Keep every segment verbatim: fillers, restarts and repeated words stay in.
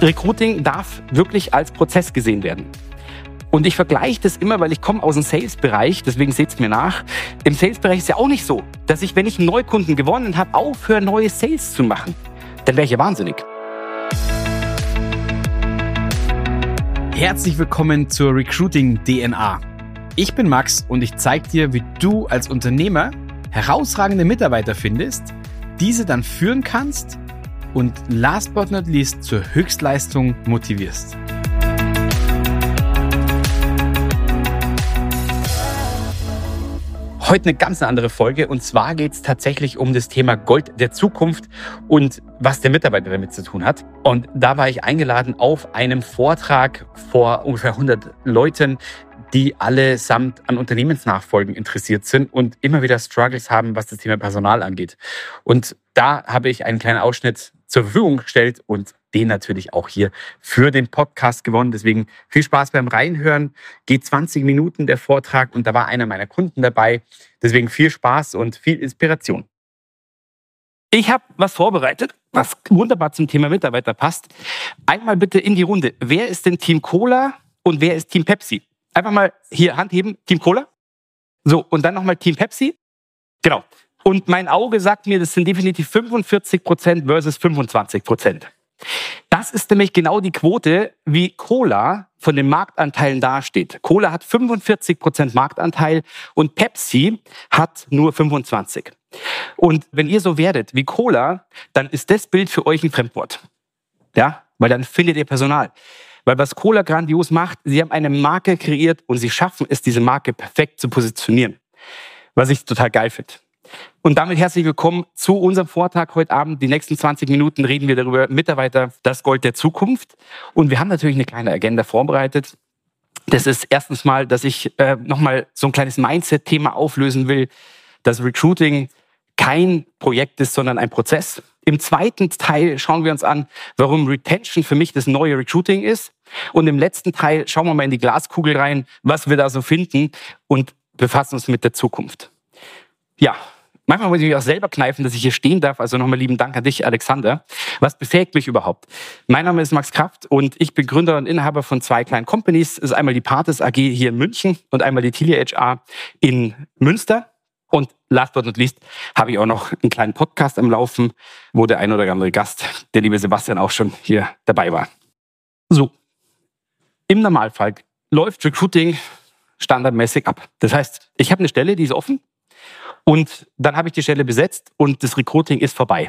Recruiting darf wirklich als Prozess gesehen werden. Und ich vergleiche das immer, weil ich komme aus dem Sales-Bereich, deswegen seht es mir nach. Im Sales-Bereich ist ja auch nicht so, dass ich, wenn ich einen Neukunden gewonnen habe, aufhöre, neue Sales zu machen. Dann wäre ich ja wahnsinnig. Herzlich willkommen zur Recruiting-D N A. Ich bin Max und ich zeige dir, wie du als Unternehmer herausragende Mitarbeiter findest, diese dann führen kannst und last but not least zur Höchstleistung motivierst. Heute eine ganz andere Folge, und zwar geht es tatsächlich um das Thema Gold der Zukunft und was der Mitarbeiter damit zu tun hat. Und da war ich eingeladen auf einem Vortrag vor ungefähr hundert Leuten, die allesamt an Unternehmensnachfolgen interessiert sind und immer wieder Struggles haben, was das Thema Personal angeht. Und da habe ich einen kleinen Ausschnitt zur Verfügung gestellt und den natürlich auch hier für den Podcast gewonnen. Deswegen viel Spaß beim Reinhören. Geht zwanzig Minuten der Vortrag und da war einer meiner Kunden dabei. Deswegen viel Spaß und viel Inspiration. Ich habe was vorbereitet, was wunderbar zum Thema Mitarbeiter passt. Einmal bitte in die Runde. Wer ist denn Team Cola und wer ist Team Pepsi? Einfach mal hier Hand heben, Team Cola. So, und dann nochmal Team Pepsi. Genau. Und mein Auge sagt mir, das sind definitiv fünfundvierzig Prozent versus fünfundzwanzig Prozent. Das ist nämlich genau die Quote, wie Cola von den Marktanteilen dasteht. Cola hat fünfundvierzig Prozent Marktanteil und Pepsi hat nur fünfundzwanzig. Und wenn ihr so werdet wie Cola, dann ist das Bild für euch ein Fremdwort. Ja, weil dann findet ihr Personal. Weil was Cola grandios macht, sie haben eine Marke kreiert und sie schaffen es, diese Marke perfekt zu positionieren. Was ich total geil finde. Und damit herzlich willkommen zu unserem Vortrag heute Abend. Die nächsten zwanzig Minuten reden wir darüber, Mitarbeiter, das Gold der Zukunft. Und wir haben natürlich eine kleine Agenda vorbereitet. Das ist erstens mal, dass ich äh, nochmal so ein kleines Mindset-Thema auflösen will, dass Recruiting kein Projekt ist, sondern ein Prozess. Im zweiten Teil schauen wir uns an, warum Retention für mich das neue Recruiting ist. Und im letzten Teil schauen wir mal in die Glaskugel rein, was wir da so finden und befassen uns mit der Zukunft. Ja, manchmal muss ich mich auch selber kneifen, dass ich hier stehen darf. Also nochmal lieben Dank an dich, Alexander. Was befähigt mich überhaupt? Mein Name ist Max Kraft und ich bin Gründer und Inhaber von zwei kleinen Companies. Das ist einmal die Partis A G hier in München und einmal die Tilia H R in Münster. Und last but not least habe ich auch noch einen kleinen Podcast am Laufen, wo der ein oder andere Gast, der liebe Sebastian, auch schon hier dabei war. So, im Normalfall läuft Recruiting standardmäßig ab. Das heißt, ich habe eine Stelle, die ist offen und dann habe ich die Stelle besetzt und das Recruiting ist vorbei.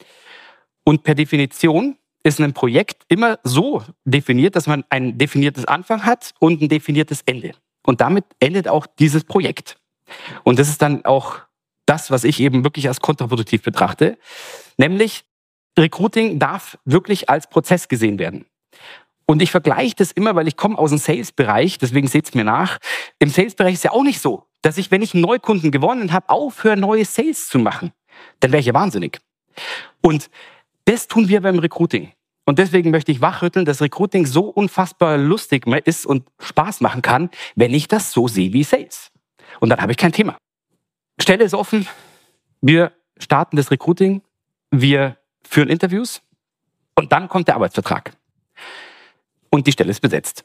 Und per Definition ist ein Projekt immer so definiert, dass man ein definiertes Anfang hat und ein definiertes Ende. Und damit endet auch dieses Projekt. Und das ist dann auch das, was ich eben wirklich als kontraproduktiv betrachte. Nämlich, Recruiting darf wirklich als Prozess gesehen werden. Und ich vergleiche das immer, weil ich komme aus dem Sales-Bereich, deswegen seht es mir nach. Im Sales-Bereich ist ja auch nicht so, dass ich, wenn ich einen Neukunden gewonnen habe, aufhöre, neue Sales zu machen. Dann wäre ich ja wahnsinnig. Und das tun wir beim Recruiting. Und deswegen möchte ich wachrütteln, dass Recruiting so unfassbar lustig ist und Spaß machen kann, wenn ich das so sehe wie Sales. Und dann habe ich kein Thema. Stelle ist offen. Wir starten das Recruiting. Wir führen Interviews. Und dann kommt der Arbeitsvertrag. Und die Stelle ist besetzt.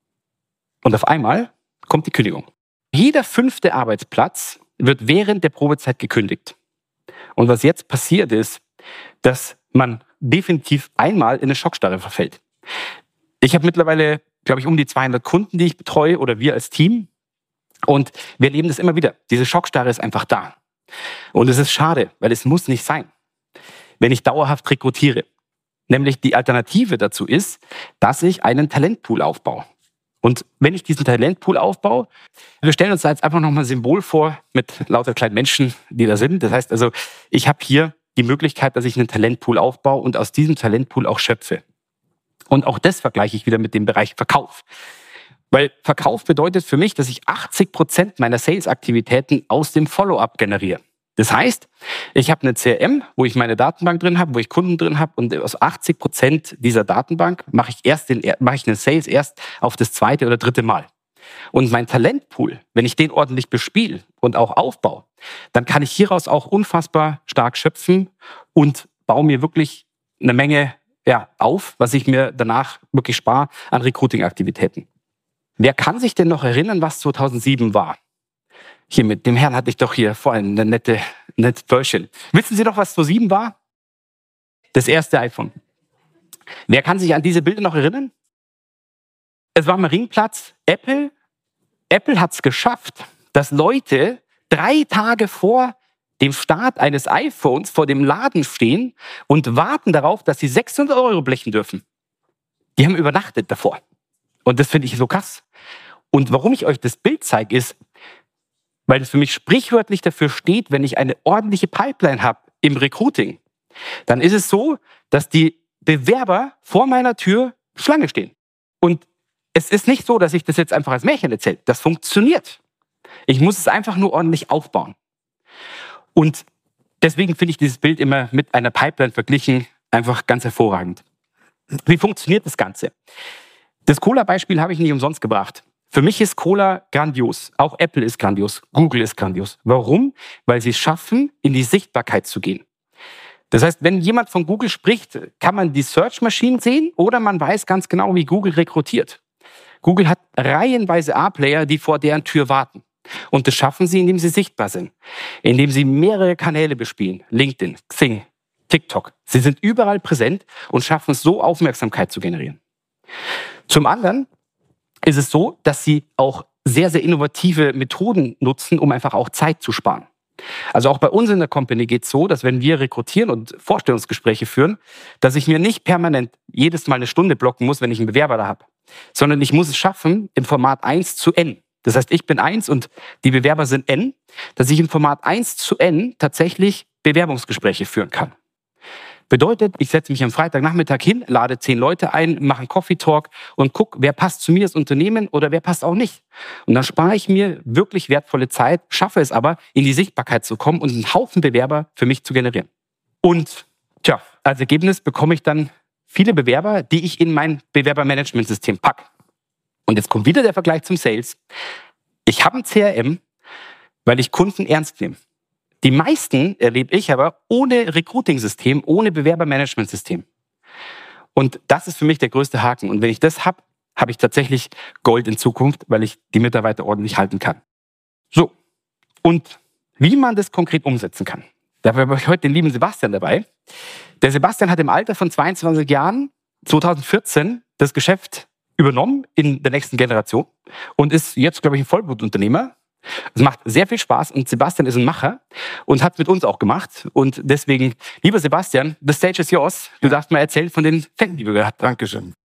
Und auf einmal kommt die Kündigung. Jeder fünfte Arbeitsplatz wird während der Probezeit gekündigt. Und was jetzt passiert ist, dass man definitiv einmal in eine Schockstarre verfällt. Ich habe mittlerweile, glaube ich, um die zweihundert Kunden, die ich betreue, oder wir als Team. Und wir erleben das immer wieder. Diese Schockstarre ist einfach da. Und es ist schade, weil es muss nicht sein, wenn ich dauerhaft rekrutiere. Nämlich die Alternative dazu ist, dass ich einen Talentpool aufbaue. Und wenn ich diesen Talentpool aufbaue, wir stellen uns da jetzt einfach nochmal ein Symbol vor mit lauter kleinen Menschen, die da sind. Das heißt also, ich habe hier die Möglichkeit, dass ich einen Talentpool aufbaue und aus diesem Talentpool auch schöpfe. Und auch das vergleiche ich wieder mit dem Bereich Verkauf. Weil Verkauf bedeutet für mich, dass ich achtzig Prozent meiner Sales-Aktivitäten aus dem Follow-up generiere. Das heißt, ich habe eine C R M, wo ich meine Datenbank drin habe, wo ich Kunden drin habe, und aus achtzig Prozent dieser Datenbank mache ich erst den, mache ich einen Sales erst auf das zweite oder dritte Mal. Und mein Talentpool, wenn ich den ordentlich bespiele und auch aufbaue, dann kann ich hieraus auch unfassbar stark schöpfen und baue mir wirklich eine Menge ja, auf, was ich mir danach wirklich spare an Recruiting-Aktivitäten. Wer kann sich denn noch erinnern, was zweitausendsieben war? Hier mit dem Herrn hatte ich doch hier vorhin eine nette, nette Bäuschen. Wissen Sie doch, was zweitausendsieben war? Das erste iPhone. Wer kann sich an diese Bilder noch erinnern? Es war Marienplatz, Apple. Apple hat es geschafft, dass Leute drei Tage vor dem Start eines iPhones vor dem Laden stehen und warten darauf, dass sie sechshundert Euro blechen dürfen. Die haben übernachtet davor. Und das finde ich so krass. Und warum ich euch das Bild zeige, ist, weil es für mich sprichwörtlich dafür steht, wenn ich eine ordentliche Pipeline habe im Recruiting, dann ist es so, dass die Bewerber vor meiner Tür Schlange stehen. Und es ist nicht so, dass ich das jetzt einfach als Märchen erzähle. Das funktioniert. Ich muss es einfach nur ordentlich aufbauen. Und deswegen finde ich dieses Bild immer mit einer Pipeline verglichen einfach ganz hervorragend. Wie funktioniert das Ganze? Das Cola-Beispiel habe ich nicht umsonst gebracht. Für mich ist Cola grandios. Auch Apple ist grandios. Google ist grandios. Warum? Weil sie es schaffen, in die Sichtbarkeit zu gehen. Das heißt, wenn jemand von Google spricht, kann man die Search-Maschinen sehen oder man weiß ganz genau, wie Google rekrutiert. Google hat reihenweise A-Player, die vor deren Tür warten. Und das schaffen sie, indem sie sichtbar sind. Indem sie mehrere Kanäle bespielen. LinkedIn, Xing, TikTok. Sie sind überall präsent und schaffen es so, Aufmerksamkeit zu generieren. Zum anderen ist es so, dass sie auch sehr, sehr innovative Methoden nutzen, um einfach auch Zeit zu sparen. Also auch bei uns in der Company geht es so, dass wenn wir rekrutieren und Vorstellungsgespräche führen, dass ich mir nicht permanent jedes Mal eine Stunde blocken muss, wenn ich einen Bewerber da habe, sondern ich muss es schaffen, im Format eins zu N. Das heißt, ich bin eins und die Bewerber sind N, dass ich im Format eins zu N tatsächlich Bewerbungsgespräche führen kann. Bedeutet, ich setze mich am Freitagnachmittag hin, lade zehn Leute ein, mache einen Coffee Talk und gucke, wer passt zu mir, das Unternehmen, oder wer passt auch nicht. Und dann spare ich mir wirklich wertvolle Zeit, schaffe es aber, in die Sichtbarkeit zu kommen und einen Haufen Bewerber für mich zu generieren. Und tja, als Ergebnis bekomme ich dann viele Bewerber, die ich in mein Bewerbermanagementsystem packe. Und jetzt kommt wieder der Vergleich zum Sales. Ich habe ein C R M, weil ich Kunden ernst nehme. Die meisten erlebe ich aber ohne Recruiting-System, ohne Bewerbermanagementsystem. Und das ist für mich der größte Haken. Und wenn ich das habe, habe ich tatsächlich Gold in Zukunft, weil ich die Mitarbeiter ordentlich halten kann. So, und wie man das konkret umsetzen kann. Dafür habe ich heute den lieben Sebastian dabei. Der Sebastian hat im Alter von zweiundzwanzig Jahren zweitausendvierzehn das Geschäft übernommen in der nächsten Generation und ist jetzt, glaube ich, ein Vollblutunternehmer. Es macht sehr viel Spaß und Sebastian ist ein Macher und hat mit uns auch gemacht. Und deswegen, lieber Sebastian, the stage is yours. Du darfst mal erzählen von den Fällen, die wir gehabt haben. Dankeschön.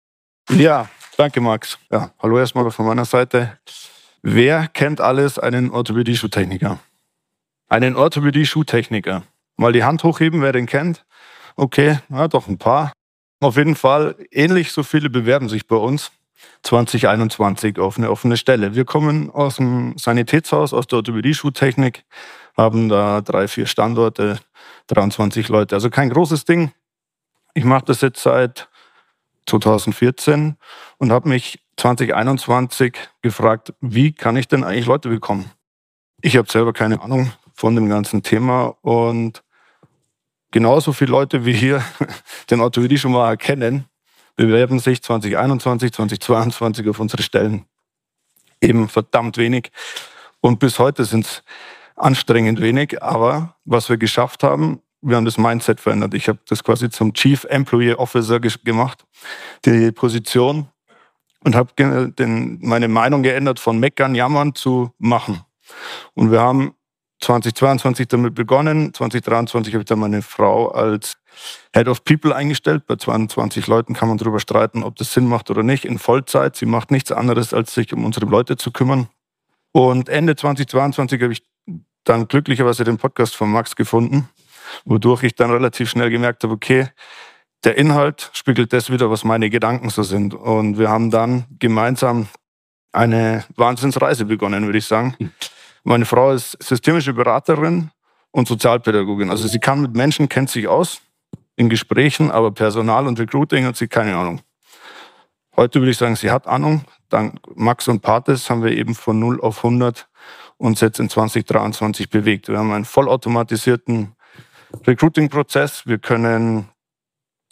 Ja, danke Max. Ja, hallo erstmal von meiner Seite. Wer kennt alles einen Orthopädie-Schuhtechniker? Einen Orthopädie-Schuhtechniker. Mal die Hand hochheben, wer den kennt. Okay, ja, doch ein paar. Auf jeden Fall, ähnlich so viele bewerben sich bei uns zwanzig einundzwanzig auf eine offene Stelle. Wir kommen aus dem Sanitätshaus, aus der Orthopädie-Schuhtechnik, haben da drei, vier Standorte, dreiundzwanzig Leute. Also kein großes Ding. Ich mache das jetzt seit zweitausendvierzehn und habe mich zwanzig einundzwanzig gefragt, wie kann ich denn eigentlich Leute bekommen? Ich habe selber keine Ahnung von dem ganzen Thema und genauso viele Leute wie hier den Orthopädie schon mal erkennen, bewerben sich zwanzig einundzwanzig, zwanzig zweiundzwanzig auf unsere Stellen. Eben verdammt wenig. Und bis heute sind es anstrengend wenig. Aber was wir geschafft haben, wir haben das Mindset verändert. Ich habe das quasi zum Chief Employee Officer gemacht, die Position, und habe meine Meinung geändert von meckern, jammern zu machen. Und wir haben zwanzig zweiundzwanzig damit begonnen. zwanzig dreiundzwanzig habe ich dann meine Frau als Head of People eingestellt. Bei zweiundzwanzig Leuten kann man darüber streiten, ob das Sinn macht oder nicht. In Vollzeit. Sie macht nichts anderes, als sich um unsere Leute zu kümmern. Und Ende zwanzig zweiundzwanzig habe ich dann glücklicherweise den Podcast von Max gefunden, wodurch ich dann relativ schnell gemerkt habe, okay, der Inhalt spiegelt das wieder, was meine Gedanken so sind. Und wir haben dann gemeinsam eine Wahnsinnsreise begonnen, würde ich sagen. Meine Frau ist systemische Beraterin und Sozialpädagogin. Also sie kann mit Menschen, kennt sich aus in Gesprächen, aber Personal und Recruiting hat sie keine Ahnung. Heute würde ich sagen, sie hat Ahnung. Dank Max und Pates haben wir eben von null auf hundert uns jetzt in zwanzig dreiundzwanzig bewegt. Wir haben einen vollautomatisierten Recruiting-Prozess. Wir können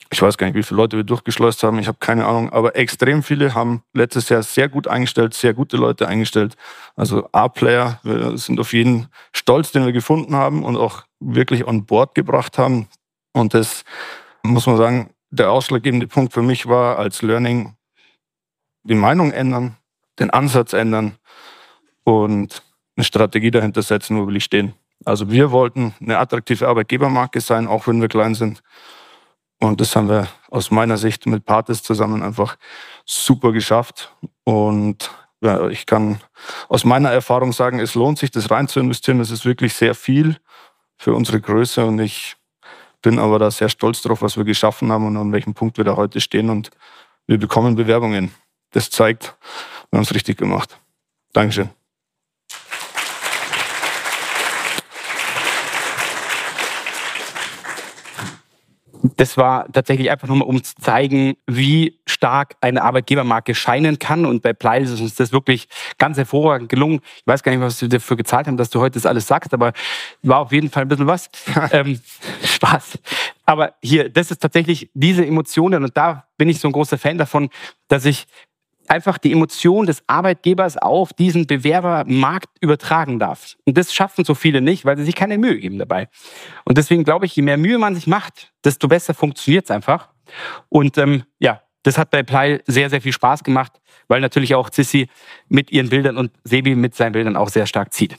ich weiß gar nicht, wie viele Leute wir durchgeschleust haben, ich habe keine Ahnung, aber extrem viele haben letztes Jahr sehr gut eingestellt, sehr gute Leute eingestellt. Also A-Player, wir sind auf jeden stolz, den wir gefunden haben und auch wirklich on board gebracht haben. Und das, muss man sagen, der ausschlaggebende Punkt für mich war als Learning, die Meinung ändern, den Ansatz ändern und eine Strategie dahinter setzen, wo will ich stehen. Also wir wollten eine attraktive Arbeitgebermarke sein, auch wenn wir klein sind. Und das haben wir aus meiner Sicht mit Partis zusammen einfach super geschafft. Und ja, ich kann aus meiner Erfahrung sagen, es lohnt sich, das rein zu investieren. Das ist wirklich sehr viel für unsere Größe. Und ich bin aber da sehr stolz drauf, was wir geschaffen haben und an welchem Punkt wir da heute stehen. Und wir bekommen Bewerbungen. Das zeigt, wir haben es richtig gemacht. Dankeschön. Das war tatsächlich einfach nur mal, um zu zeigen, wie stark eine Arbeitgebermarke scheinen kann. Und bei Pleil ist uns das wirklich ganz hervorragend gelungen. Ich weiß gar nicht, was wir dafür gezahlt haben, dass du heute das alles sagst, aber war auf jeden Fall ein bisschen was. ähm, Spaß. Aber hier, das ist tatsächlich diese Emotionen. Und da bin ich so ein großer Fan davon, dass ich einfach die Emotion des Arbeitgebers auf diesen Bewerbermarkt übertragen darf. Und das schaffen so viele nicht, weil sie sich keine Mühe geben dabei. Und deswegen glaube ich, je mehr Mühe man sich macht, desto besser funktioniert es einfach. Und ähm, ja, das hat bei Pleil sehr, sehr viel Spaß gemacht, weil natürlich auch Sissi mit ihren Bildern und Sebi mit seinen Bildern auch sehr stark zieht.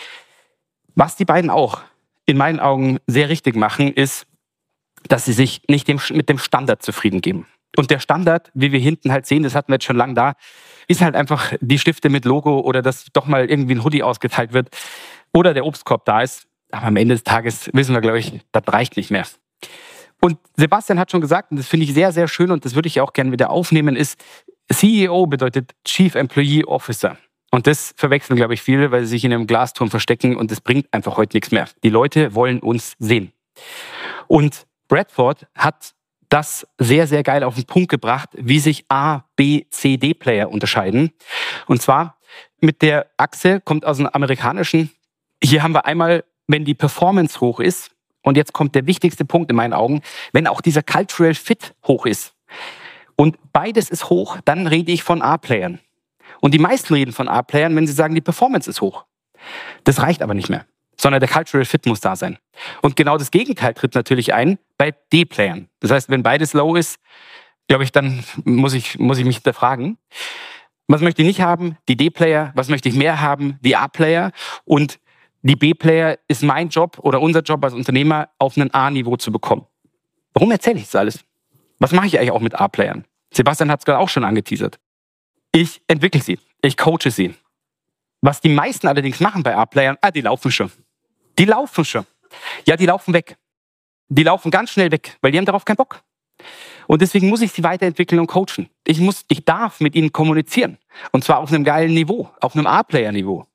Was die beiden auch in meinen Augen sehr richtig machen, ist, dass sie sich nicht dem, mit dem Standard zufrieden geben. Und der Standard, wie wir hinten halt sehen, das hatten wir jetzt schon lange da, ist halt einfach die Stifte mit Logo oder dass doch mal irgendwie ein Hoodie ausgeteilt wird oder der Obstkorb da ist. Aber am Ende des Tages wissen wir, glaube ich, das reicht nicht mehr. Und Sebastian hat schon gesagt, und das finde ich sehr, sehr schön und das würde ich auch gerne wieder aufnehmen, ist, C E O bedeutet Chief Employee Officer. Und das verwechseln, glaube ich, viele, weil sie sich in einem Glasturm verstecken und das bringt einfach heute nichts mehr. Die Leute wollen uns sehen. Und Bradford hat das sehr, sehr geil auf den Punkt gebracht, wie sich A, B, C, D-Player unterscheiden. Und zwar mit der Achse, kommt aus dem amerikanischen. Hier haben wir einmal, wenn die Performance hoch ist, und jetzt kommt der wichtigste Punkt in meinen Augen, wenn auch dieser Cultural Fit hoch ist. Und beides ist hoch, dann rede ich von A-Playern. Und die meisten reden von A-Playern, wenn sie sagen, die Performance ist hoch. Das reicht aber nicht mehr, sondern der Cultural Fit muss da sein. Und genau das Gegenteil tritt natürlich ein bei D-Playern. Das heißt, wenn beides low ist, glaube ich, dann muss ich, muss ich mich hinterfragen. Was möchte ich nicht haben? Die D-Player. Was möchte ich mehr haben? Die A-Player. Und die B-Player ist mein Job oder unser Job als Unternehmer, auf ein A-Niveau zu bekommen. Warum erzähle ich das alles? Was mache ich eigentlich auch mit A-Playern? Sebastian hat es gerade auch schon angeteasert. Ich entwickle sie. Ich coache sie. Was die meisten allerdings machen bei A-Playern, ah, die laufen schon. Die laufen schon. Ja, die laufen weg. Die laufen ganz schnell weg, weil die haben darauf keinen Bock. Und deswegen muss ich sie weiterentwickeln und coachen. Ich muss, ich darf mit ihnen kommunizieren. Und zwar auf einem geilen Niveau, auf einem A-Player-Niveau.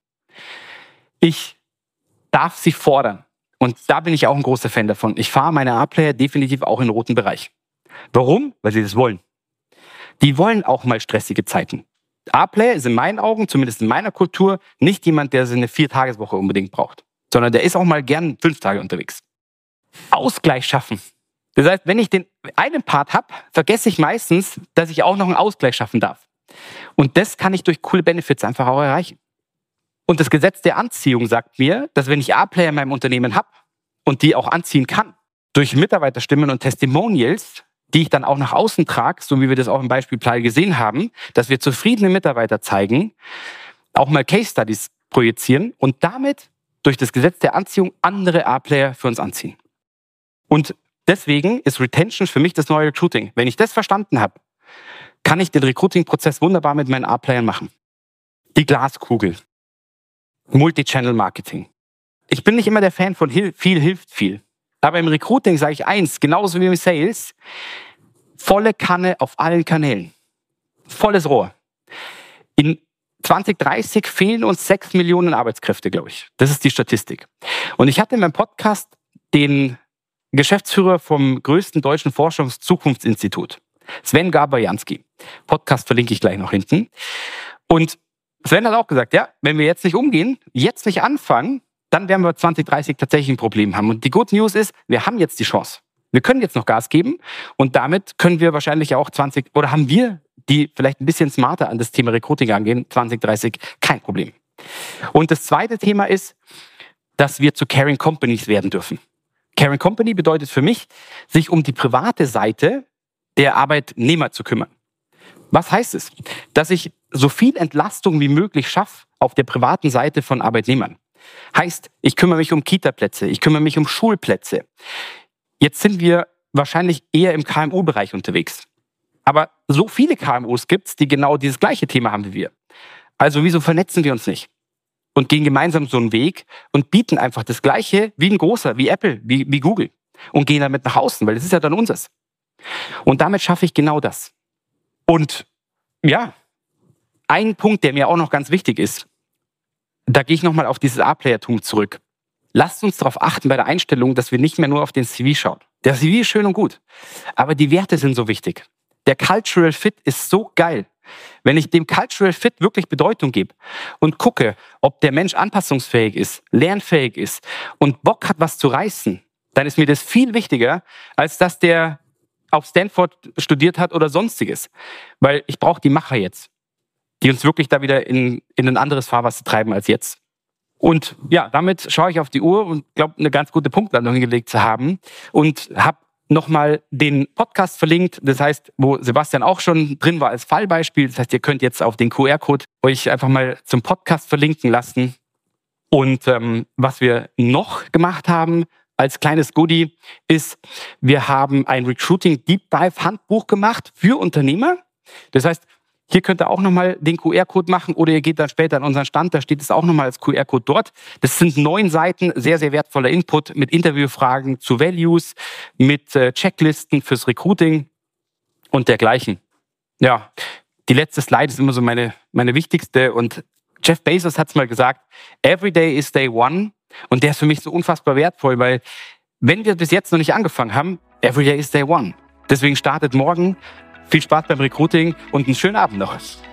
Ich darf sie fordern. Und da bin ich auch ein großer Fan davon. Ich fahre meine A-Player definitiv auch in den roten Bereich. Warum? Weil sie das wollen. Die wollen auch mal stressige Zeiten. A-Player ist in meinen Augen, zumindest in meiner Kultur, nicht jemand, der so eine Vier-Tages-Woche unbedingt braucht. Sondern der ist auch mal gern fünf Tage unterwegs. Ausgleich schaffen. Das heißt, wenn ich den einen Part habe, vergesse ich meistens, dass ich auch noch einen Ausgleich schaffen darf. Und das kann ich durch coole Benefits einfach auch erreichen. Und das Gesetz der Anziehung sagt mir, dass wenn ich A-Player in meinem Unternehmen habe und die auch anziehen kann, durch Mitarbeiterstimmen und Testimonials, die ich dann auch nach außen trage, so wie wir das auch im Beispiel Pleil gesehen haben, dass wir zufriedene Mitarbeiter zeigen, auch mal Case Studies projizieren und damit durch das Gesetz der Anziehung andere A-Player für uns anziehen. Und deswegen ist Retention für mich das neue Recruiting. Wenn ich das verstanden habe, kann ich den Recruiting-Prozess wunderbar mit meinen A-Playern machen. Die Glaskugel. Multi-Channel-Marketing. Ich bin nicht immer der Fan von viel hilft viel. Aber im Recruiting sage ich eins, genauso wie im Sales, volle Kanne auf allen Kanälen. Volles Rohr. In zwanzig dreißig fehlen uns sechs Millionen Arbeitskräfte, glaube ich. Das ist die Statistik. Und ich hatte in meinem Podcast den Geschäftsführer vom größten deutschen Forschungszukunftsinstitut, Sven Gabrijanski. Podcast verlinke ich gleich noch hinten. Und Sven hat auch gesagt, ja, wenn wir jetzt nicht umgehen, jetzt nicht anfangen, dann werden wir zwanzig dreißig tatsächlich ein Problem haben. Und die Good News ist, wir haben jetzt die Chance. Wir können jetzt noch Gas geben und damit können wir wahrscheinlich auch zwanzig, oder haben wir, die vielleicht ein bisschen smarter an das Thema Recruiting angehen, zwanzig dreißig, kein Problem. Und das zweite Thema ist, dass wir zu Caring Companies werden dürfen. Caring Company bedeutet für mich, sich um die private Seite der Arbeitnehmer zu kümmern. Was heißt es? Dass ich so viel Entlastung wie möglich schaffe auf der privaten Seite von Arbeitnehmern. Heißt, ich kümmere mich um Kita-Plätze, ich kümmere mich um Schulplätze. Jetzt sind wir wahrscheinlich eher im K M U-Bereich unterwegs. Aber so viele K M Us gibt es, die genau dieses gleiche Thema haben wie wir. Also wieso vernetzen wir uns nicht? Und gehen gemeinsam so einen Weg und bieten einfach das Gleiche wie ein großer, wie Apple, wie, wie Google. Und gehen damit nach außen, weil das ist ja dann unseres. Und damit schaffe ich genau das. Und ja, ein Punkt, der mir auch noch ganz wichtig ist, da gehe ich nochmal auf dieses A-Playertum zurück. Lasst uns darauf achten bei der Einstellung, dass wir nicht mehr nur auf den C V schauen. Der C V ist schön und gut, aber die Werte sind so wichtig. Der Cultural Fit ist so geil. Wenn ich dem Cultural Fit wirklich Bedeutung gebe und gucke, ob der Mensch anpassungsfähig ist, lernfähig ist und Bock hat, was zu reißen, dann ist mir das viel wichtiger, als dass der auf Stanford studiert hat oder sonstiges. Weil ich brauche die Macher jetzt, die uns wirklich da wieder in, in ein anderes Fahrwasser treiben als jetzt. Und ja, damit schaue ich auf die Uhr und glaube, eine ganz gute Punktlandung hingelegt zu haben und habe nochmal den Podcast verlinkt, das heißt, wo Sebastian auch schon drin war als Fallbeispiel. Das heißt, ihr könnt jetzt auf den Q R-Code euch einfach mal zum Podcast verlinken lassen. Und ähm, was wir noch gemacht haben als kleines Goodie ist, wir haben ein Recruiting Deep Dive Handbuch gemacht für Unternehmer. Das heißt, hier könnt ihr auch nochmal den Q R-Code machen oder ihr geht dann später an unseren Stand, da steht es auch nochmal als Q R-Code dort. Das sind neun Seiten, sehr, sehr wertvoller Input mit Interviewfragen zu Values, mit äh, Checklisten fürs Recruiting und dergleichen. Ja, die letzte Slide ist immer so meine, meine wichtigste und Jeff Bezos hat es mal gesagt, every day is day one und der ist für mich so unfassbar wertvoll, weil wenn wir bis jetzt noch nicht angefangen haben, every day is day one. Deswegen startet morgen. Viel Spaß beim Recruiting und einen schönen Abend noch.